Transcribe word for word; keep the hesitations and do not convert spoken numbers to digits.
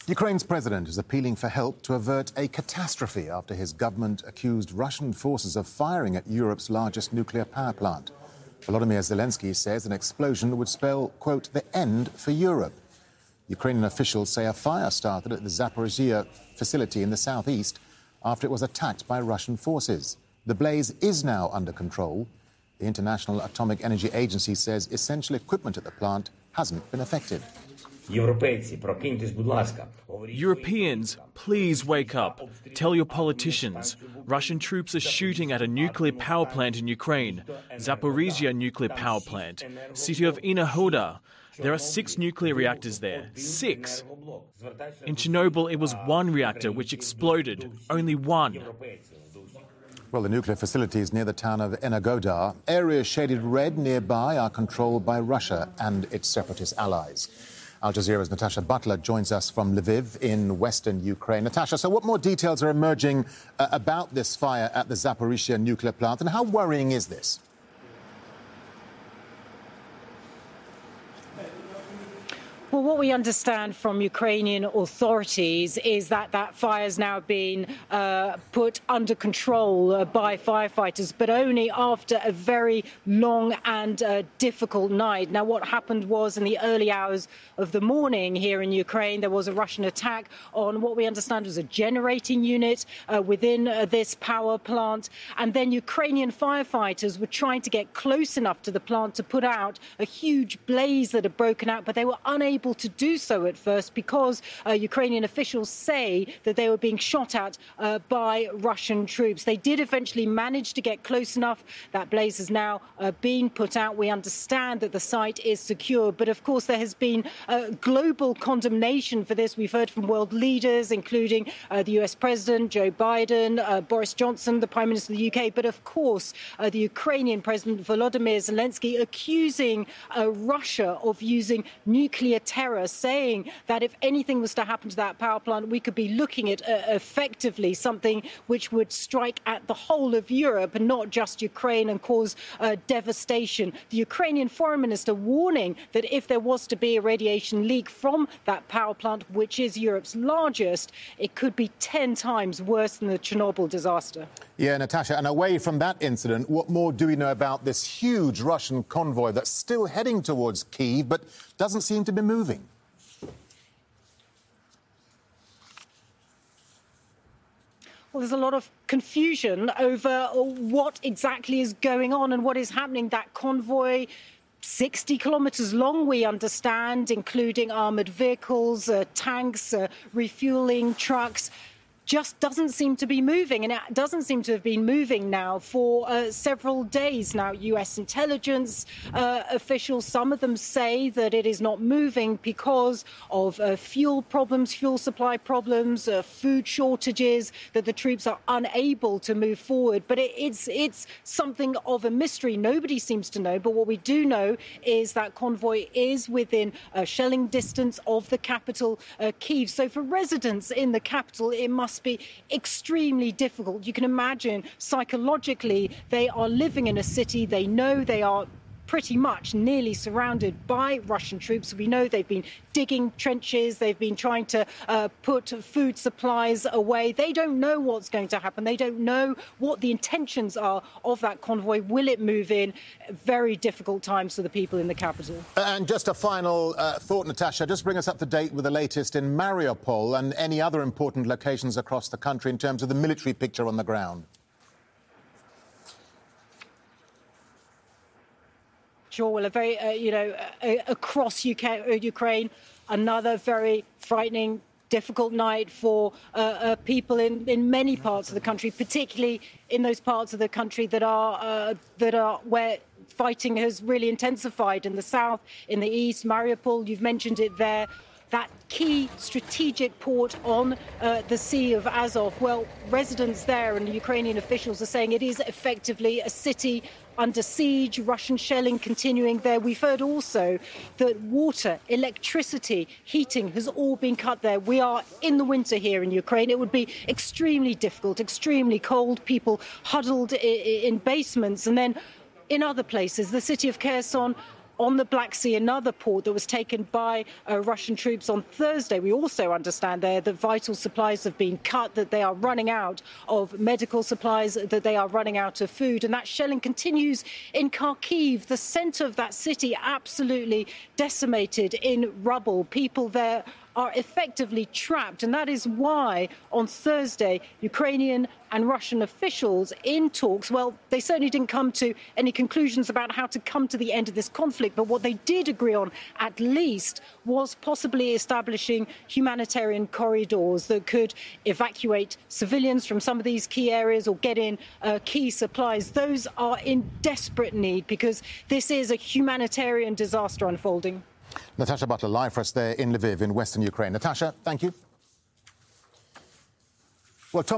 Ukraine's president is appealing for help to avert a catastrophe after his government accused Russian forces of firing at Europe's largest nuclear power plant. Volodymyr Zelensky says an explosion would spell, quote, the end for Europe. Ukrainian officials say a fire started at the Zaporizhzhia facility in the southeast after it was attacked by Russian forces. The blaze is now under control. The International Atomic Energy Agency says essential equipment at the plant hasn't been affected. Europeans, please wake up. Tell your politicians. Russian troops are shooting at a nuclear power plant in Ukraine, Zaporizhzhia nuclear power plant, city of Inahoda. There are six nuclear reactors there. Six. In Chernobyl, it was one reactor which exploded. Only one. Well, the nuclear facilities near the town of Energodar, areas shaded red nearby, are controlled by Russia and its separatist allies. Al Jazeera's Natasha Butler joins us from Lviv in western Ukraine. Natasha, so what more details are emerging uh, about this fire at the Zaporizhzhia nuclear plant, and how worrying is this? Well, what we understand from Ukrainian authorities is that that fire has now been uh, put under control uh, by firefighters, but only after a very long and uh, difficult night. Now, what happened was in the early hours of the morning here in Ukraine, there was a Russian attack on what we understand was a generating unit uh, within uh, this power plant. And then Ukrainian firefighters were trying to get close enough to the plant to put out a huge blaze that had broken out, but they were unable to do so at first because uh, Ukrainian officials say that they were being shot at uh, by Russian troops. They did eventually manage to get close enough. That blaze has now uh, been put out. We understand that the site is secure, but of course there has been uh, global condemnation for this. We've heard from world leaders, including uh, the U S President, Joe Biden, uh, Boris Johnson, the Prime Minister of the U K, but of course uh, the Ukrainian President Volodymyr Zelensky accusing uh, Russia of using nuclear terror, saying that if anything was to happen to that power plant, we could be looking at uh, effectively something which would strike at the whole of Europe and not just Ukraine and cause uh, devastation. The Ukrainian foreign minister warning that if there was to be a radiation leak from that power plant, which is Europe's largest, it could be ten times worse than the Chernobyl disaster. Yeah, Natasha, and away from that incident, what more do we know about this huge Russian convoy that's still heading towards Kyiv but doesn't seem to be moving? Well, there's a lot of confusion over what exactly is going on and what is happening. That convoy, sixty kilometres long, we understand, including armoured vehicles, uh, tanks, uh, refuelling trucks, just doesn't seem to be moving, and it doesn't seem to have been moving now for uh, several days now. U S intelligence uh, officials, some of them say that it is not moving because of uh, fuel problems, fuel supply problems, uh, food shortages, that the troops are unable to move forward. But it, it's, it's something of a mystery. Nobody seems to know. But what we do know is that convoy is within a shelling distance of the capital, uh, Kyiv. So for residents in the capital, it must be extremely difficult. You can imagine psychologically they are living in a city, they know they are pretty much nearly surrounded by Russian troops. We know they've been digging trenches, they've been trying to uh, put food supplies away. They don't know what's going to happen. They don't know what the intentions are of that convoy. Will it move in? Very difficult times for the people in the capital. And just a final uh, thought, Natasha, just bring us up to date with the latest in Mariupol and any other important locations across the country in terms of the military picture on the ground. Sure, well, a very, uh, you know, uh, across U K, uh, Ukraine, another very frightening, difficult night for uh, uh, people in, in many parts of the country, particularly in those parts of the country that are uh, that are where fighting has really intensified in the south, in the east. Mariupol, you've mentioned it there. That key strategic port on uh, the Sea of Azov. Well, residents there and the Ukrainian officials are saying it is effectively a city under siege, Russian shelling continuing there. We've heard also that water, electricity, heating has all been cut there. We are in the winter here in Ukraine. It would be extremely difficult, extremely cold, people huddled in basements. And then in other places, the city of Kherson, on the Black Sea, another port that was taken by uh, Russian troops on Thursday. We also understand there that vital supplies have been cut, that they are running out of medical supplies, that they are running out of food. And that shelling continues in Kharkiv, the centre of that city, absolutely decimated in rubble. People there are effectively trapped. And that is why on Thursday, Ukrainian and Russian officials in talks, well, they certainly didn't come to any conclusions about how to come to the end of this conflict. But what they did agree on, at least, was possibly establishing humanitarian corridors that could evacuate civilians from some of these key areas or get in uh, key supplies. Those are in desperate need because this is a humanitarian disaster unfolding. Natasha Butler, live for us there in Lviv in western Ukraine. Natasha, thank you. Well, Tom